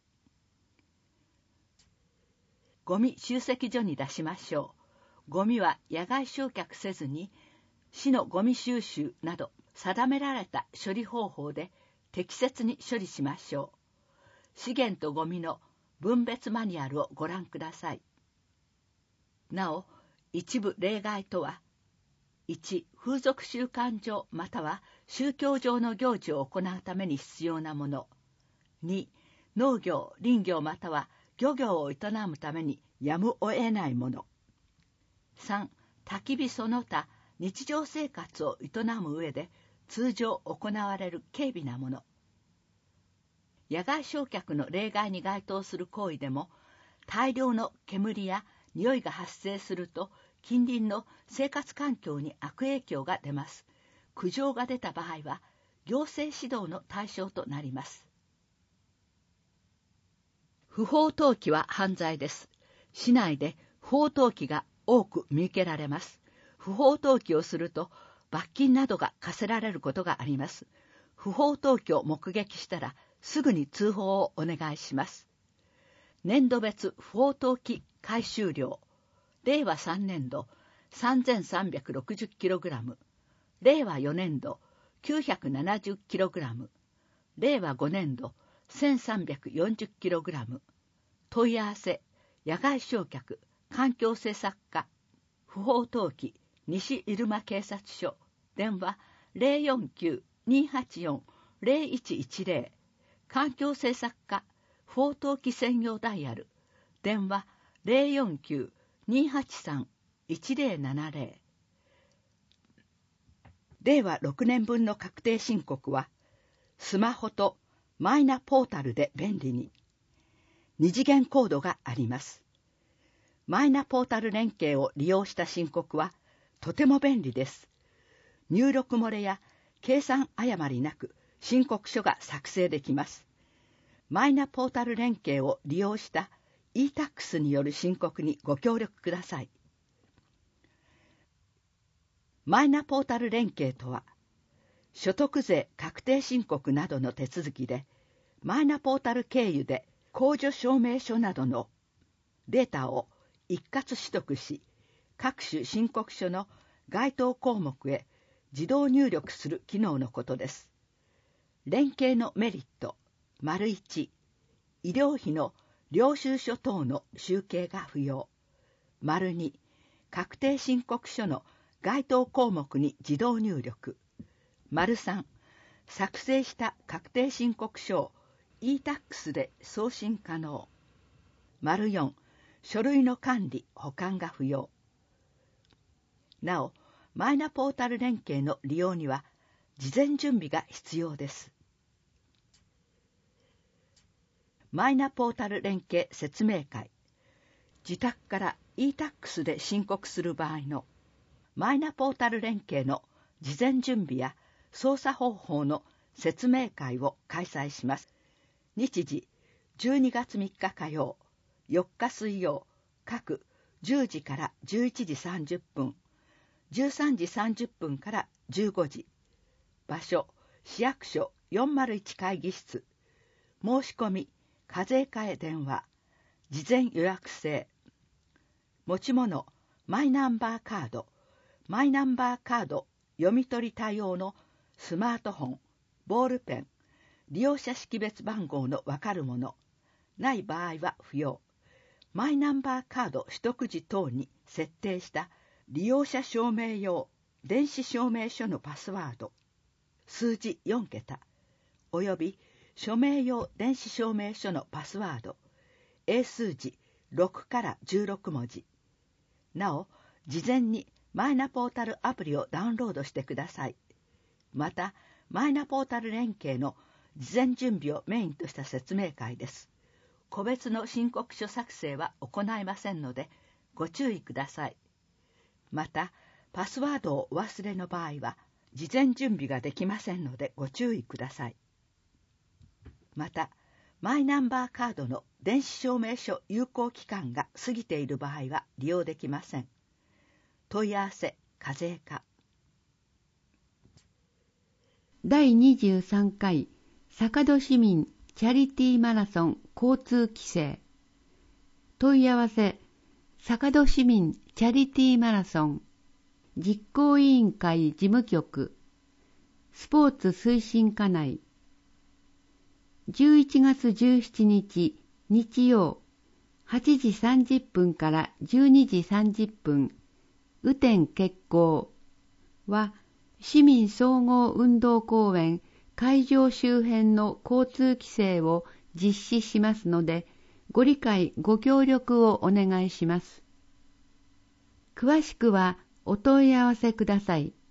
ゴミ集積所に出しましょう。ゴミは野外焼却せずに、市のゴミ収集など定められた処理方法で適切に処理しましょう。資源とゴミの分別マニュアルをご覧ください。なお、一部例外とは、1、風俗習慣上または宗教上の行事を行うために必要なもの。2、農業、林業または漁業を営むためにやむを得ないもの。3、焚き火その他、日常生活を営む上で通常行われる軽微なもの。野外焼却の例外に該当する行為でも、大量の煙や匂いが発生すると、近隣の生活環境に悪影響が出ます。苦情が出た場合は、行政指導の対象となります。不法投棄は犯罪です。市内で不法投棄が多く見受けられます。不法投棄をすると、罰金などが課せられることがあります。不法投棄を目撃したら、すぐに通報をお願いします。年度別不法投棄回収量。令和3年度 3360kg、令和4年度 970kg、令和5年度 1340kg。問い合わせ、野外焼却、環境政策課、不法投棄、西入間警察署、電話 049-284-0110、環境政策課、不法投棄専用ダイヤル、電話 049-283-1070。令和6年分の確定申告は、スマホとマイナポータルで便利に。二次元コードがあります。マイナポータル連携を利用した申告は、とても便利です。入力漏れや計算誤りなく申告書が作成できます。マイナポータル連携を利用した e-tax による申告にご協力ください。マイナポータル連携とは、所得税確定申告などの手続きで、マイナポータル経由で控除証明書などのデータを一括取得し、各種申告書の該当項目へ自動入力する機能のことです。連携のメリット、1、医療費の領収書等の集計が不要。2、確定申告書の該当項目に自動入力。3、作成した確定申告書を e-tax で送信可能。4、書類の管理・保管が不要。なお、マイナポータル連携の利用には、事前準備が必要です。マイナポータル連携説明会。自宅から e-tax で申告する場合のマイナポータル連携の事前準備や操作方法の説明会を開催します。日時12月3日火曜、4日水曜、各10時から11時30分、13時30分から15時。場所、市役所401会議室。申し込み、課税課へ電話。事前予約制。持ち物、マイナンバーカード。マイナンバーカード読み取り対応のスマートフォン、ボールペン、利用者識別番号のわかるもの。ない場合は不要。マイナンバーカード取得時等に設定した利用者証明用電子証明書のパスワード、数字4桁、および署名用電子証明書のパスワード、英数字6から16文字。なお、事前にマイナポータルアプリをダウンロードしてください。また、マイナポータル連携の事前準備をメインとした説明会です。個別の申告書作成は行いませんので、ご注意ください。また、パスワードをお忘れの場合は、事前準備ができませんのでご注意ください。また、マイナンバーカードの電子証明書有効期間が過ぎている場合は利用できません。問い合わせ、課税課。 第23回坂戸市民チャリティーマラソン交通規制。問い合わせ、坂戸市民チャリティーマラソン実行委員会事務局スポーツ推進課内。11月17日日曜8時30分から12時30分雨天決行は市民総合運動公園会場周辺の交通規制を実施しますので、ご理解ご協力をお願いします。詳しくはお問い合わせください。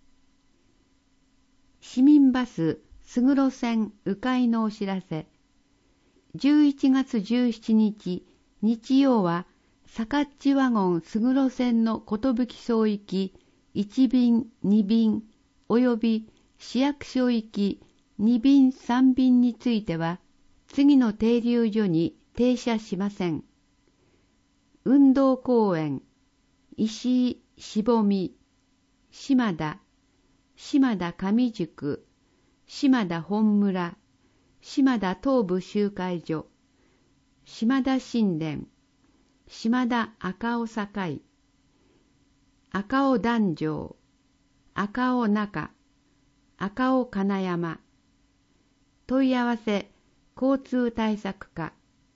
市民バスすぐろ線迂回のお知らせ。11月17日日曜はさかっちワゴンすぐろ線の寿荘行き1便2便および市役所行き2便3便については次の停留所に停車しません。運動公園石井渋見島田上宿島田本村島田東部集会所島田新田島田赤尾境赤尾壇上赤尾中赤尾金山。問い合わせ交通対策課。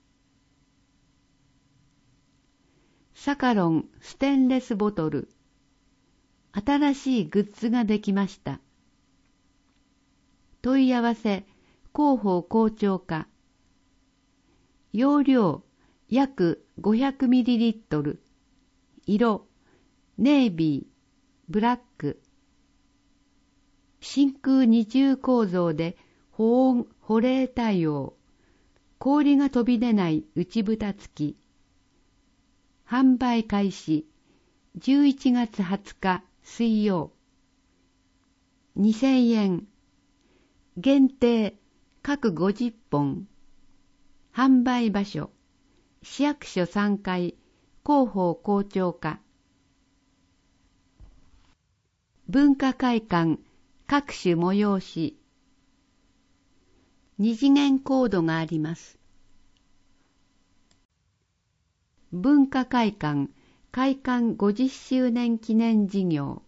サカロンステンレスボトル。新しいグッズができました。問い合わせ広報校長課。容量約 500ml。色ネイビー、ブラック。真空二重構造で保温保冷対応。氷が飛び出ない内蓋付き。販売開始11月20日水曜。2000円。限定各50本。販売場所市役所3階広報校長課。文化会館各種催し。二次元コードがあります。文化会館開館50周年記念事業。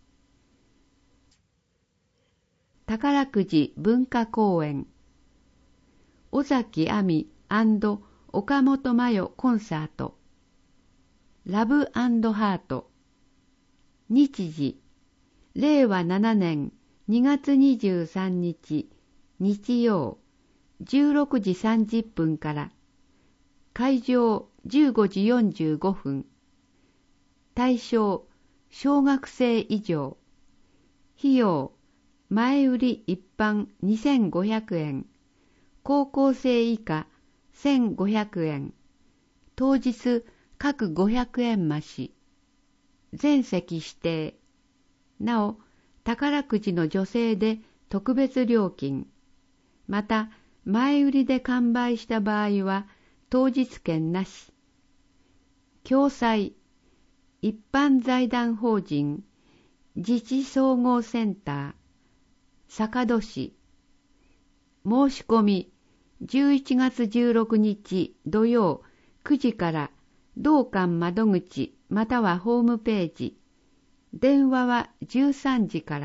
宝くじ文化公演。尾崎亜美&岡本真代コンサート。ラブ&ハート。日時令和7年2月23日日曜16時30分から会場15時45分。対象小学生以上。費用前売り一般2500円。高校生以下1500円。当日各500円増し。全席指定。なお、宝くじの助成で特別料金。また、前売りで完売した場合は当日券なし。共催一般財団法人自治総合センター坂戸市。申し込み11月16日土曜9時から同館窓口またはホームページ。電話は13時から。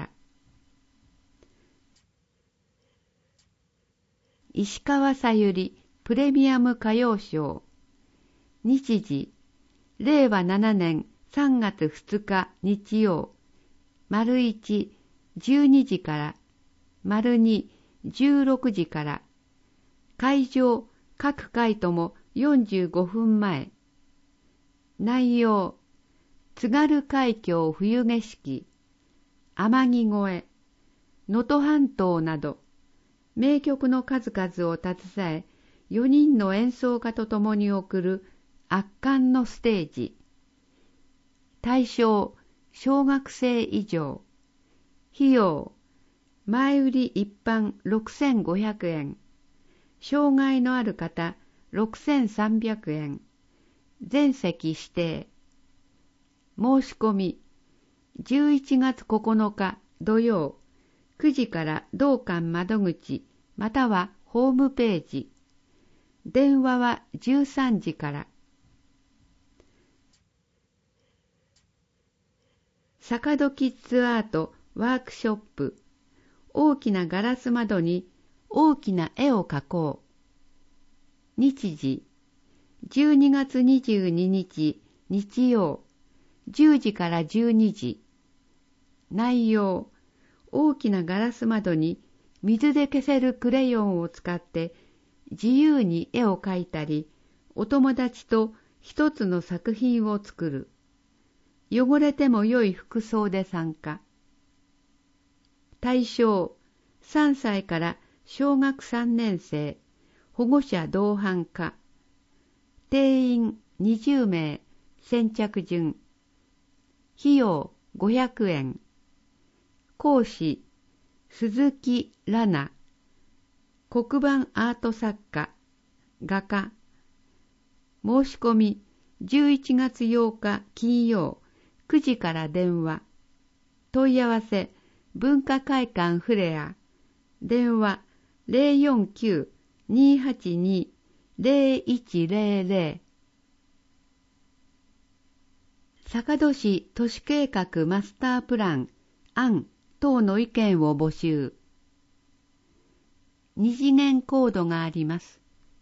石川さゆりプレミアム歌謡ショー。日時令和7年3月2日日曜。丸1、12時から。丸2、16時から。会場各回とも45分前。内容津軽海峡冬景色、天城越え、能登半島など名曲の数々を携え4人の演奏家と共に送る圧巻のステージ。対象小学生以上。費用前売り一般6500円。障害のある方6300円。全席指定。申し込み11月9日土曜9時から同館窓口またはホームページ。電話は13時から。坂戸キッズアートワークショップ。大きなガラス窓に大きな絵を描こう。日時12月22日日曜10時から12時。内容、大きなガラス窓に水で消せるクレヨンを使って自由に絵を描いたり、お友達と一つの作品を作る。汚れても良い服装で参加。対象、3歳から小学3年生、保護者同伴可。定員20名、先着順。費用500円。講師、鈴木蘭奈。黒板アート作家、画家。申し込み11月8日金曜9時から電話。問い合わせ文化会館フレア。電話 049-282-0100。坂戸市都市計画マスタープラン案等の意見を募集。二次元コードがあります。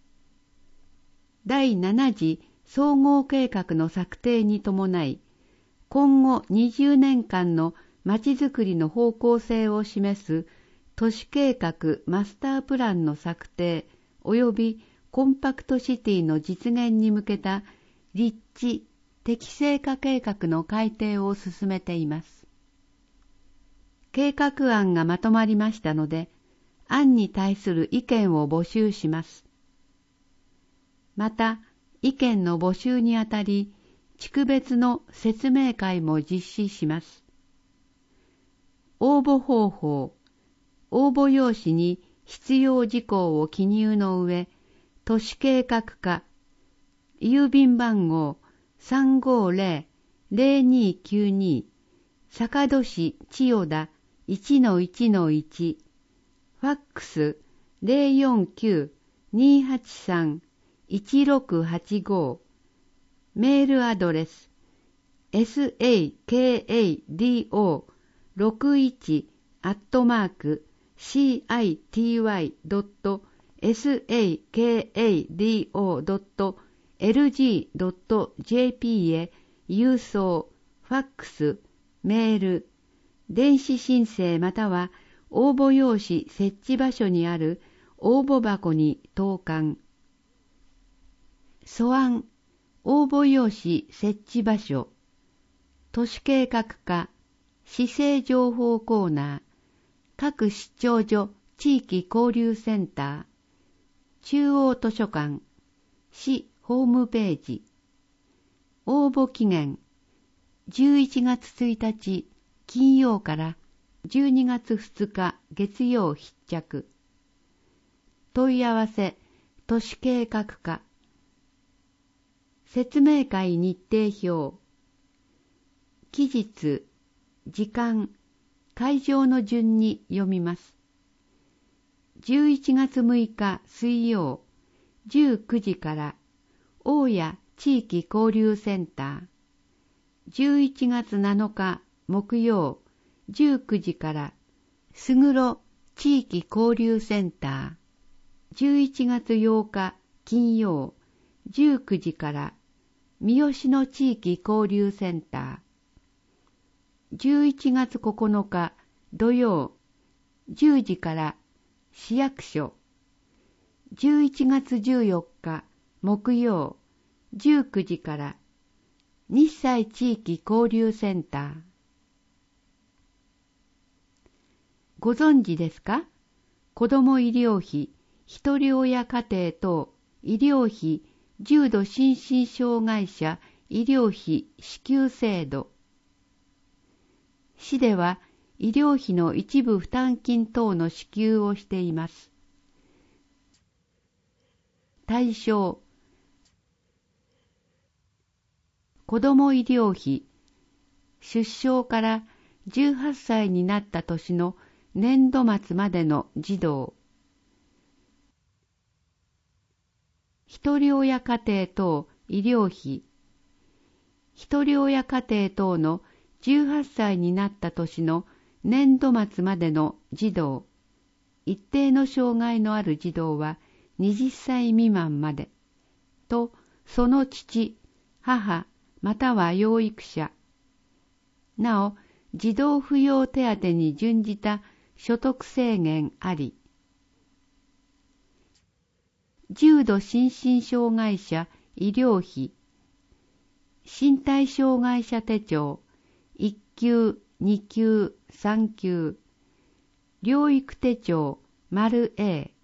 第7次総合計画の策定に伴い、今後20年間のまちづくりの方向性を示す都市計画マスタープランの策定及びコンパクトシティの実現に向けた立地適正化計画の改定を進めています。計画案がまとまりましたので、案に対する意見を募集します。また、意見の募集にあたり、地区別の説明会も実施します。応募方法、応募用紙に必要事項を記入の上、都市計画課、郵便番号350-0292、坂戸市千代田 1-1-1、ファックス 049-283-1685、メールアドレス sakado.city.city.lg.jp へ郵送、ファックス、メール、電子申請または応募用紙設置場所にある応募箱に投函。素案、応募用紙設置場所、都市計画課、市政情報コーナー、各市長所地域交流センター、中央図書館、市ホームページ。応募期限、11月1日金曜から12月2日月曜必着。問い合わせ、都市計画課。説明会日程表。期日、時間、会場の順に読みます。11月6日水曜、19時から、大谷地域交流センター。11月7日木曜、19時から、すぐろ地域交流センター。11月8日金曜、19時から、三好の地域交流センター。11月9日土曜、10時から市役所。11月14日木曜、19時から日西地域交流センター。ご存知ですか？子ども医療費、ひとり親家庭等医療費重度心身障害者医療費支給制度。市では医療費の一部負担金等の支給をしています。対象、子ども医療費、出生から18歳になった年の年度末までの児童。 ひとり親家庭等医療費、ひとり親家庭等の18歳になった年の年度末までの児童、一定の障害のある児童は20歳未満まで、とその父、母、または養育者。なお、児童扶養手当に準じた所得制限あり。重度心身障害者医療費、身体障害者手帳、1級、2級、3級、療育手帳、丸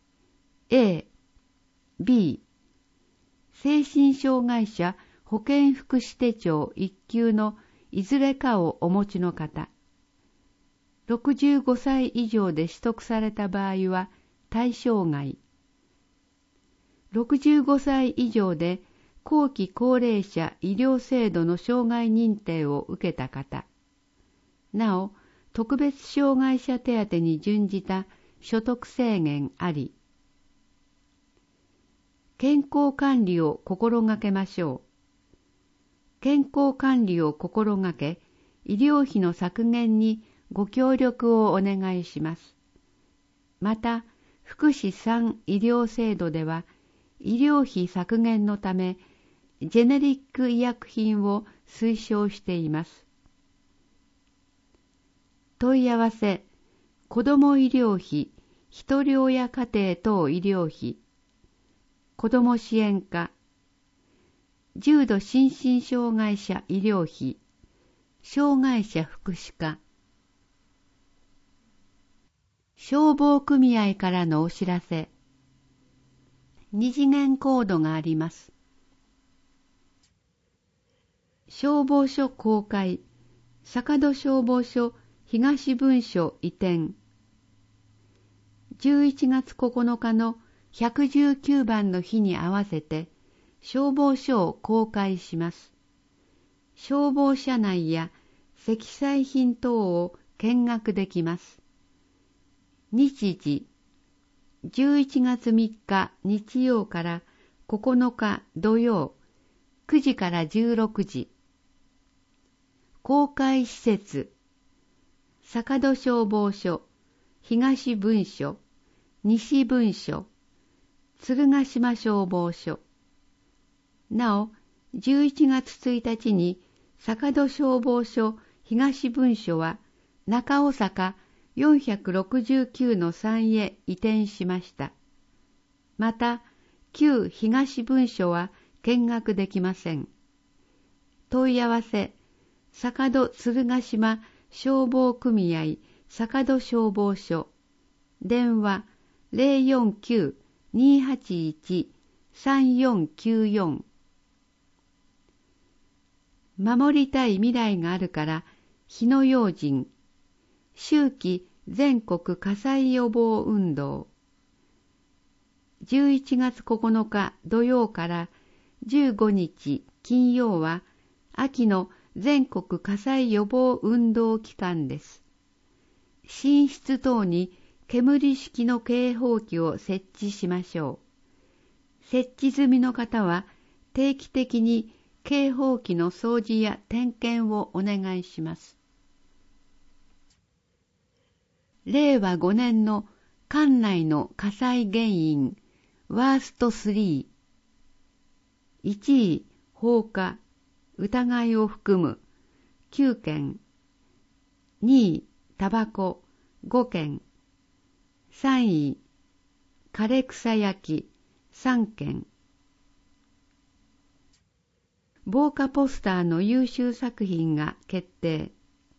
A、B、精神障害者保健福祉手帳1級のいずれかをお持ちの方、65歳以上で取得された場合は対象外、65歳以上で後期高齢者医療制度の障害認定を受けた方、なお、特別障害者手当に準じた所得制限あり。健康管理を心がけましょう。健康管理を心がけ、医療費の削減にご協力をお願いします。また、福祉3医療制度では、医療費削減のため、ジェネリック医薬品を推奨しています。問い合わせ、子ども医療費、ひとり親家庭等医療費、子ども支援課、重度心身障害者医療費、障害者福祉課。消防組合からのお知らせ。二次元コードがあります。消防署公開、坂戸消防署東分署移転。11月9日の119番の日に合わせて消防署を公開します。消防車内や積載品等を見学できます。日時、11月3日日曜から9日土曜、9時から16時。公開施設、坂戸消防署、東分署、西分署、鶴ヶ島消防署。なお、11月1日に坂戸消防署東分署は中尾坂469-3へ移転しました。また、旧東分署は見学できません。問い合わせ、坂戸鶴ヶ島消防組合坂戸消防署、電話049-281-3494。守りたい未来があるから火の用心、秋季全国火災予防運動。11月9日土曜から15日金曜は秋の全国火災予防運動期間です。寝室等に煙式の警報器を設置しましょう。設置済みの方は定期的に警報器の掃除や点検をお願いします。令和5年の管内の火災原因ワースト3。1位、放火、疑いを含む9件。2位、タバコ5件。3位、枯れ草焼き3件。防火ポスターの優秀作品が決定。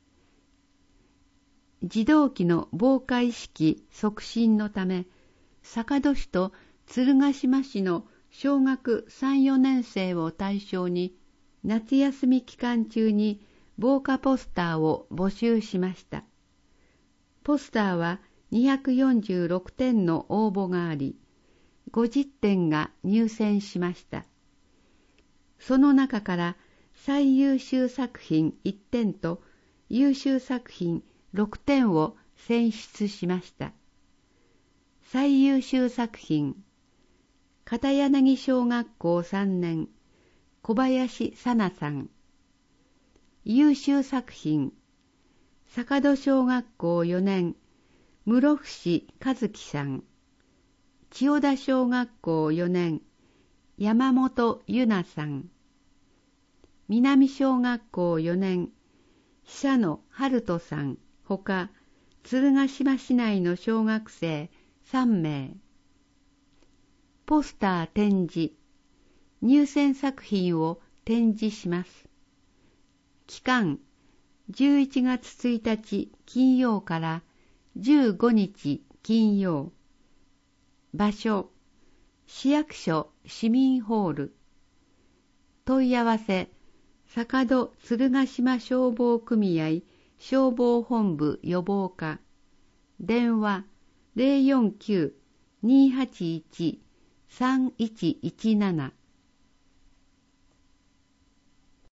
児童期の防火意識促進のため、坂戸市と鶴ヶ島市の小学3、4年生を対象に、夏休み期間中に防火ポスターを募集しました。ポスターは246点の応募があり、50点が入選しました。その中から最優秀作品1点と優秀作品6点を選出しました。最優秀作品、 片柳小学校3年、小林さなさん。優秀作品、坂戸小学校4年、室伏和樹さん。千代田小学校4年、山本ゆなさん。南小学校4年、久野春人さん。ほか、鶴ヶ島市内の小学生3名。ポスター展示、入選作品を展示します。期間、11月1日金曜から15日金曜。場所、市役所市民ホール。問い合わせ、坂戸鶴ヶ島消防組合消防本部予防課。電話 049-281-3117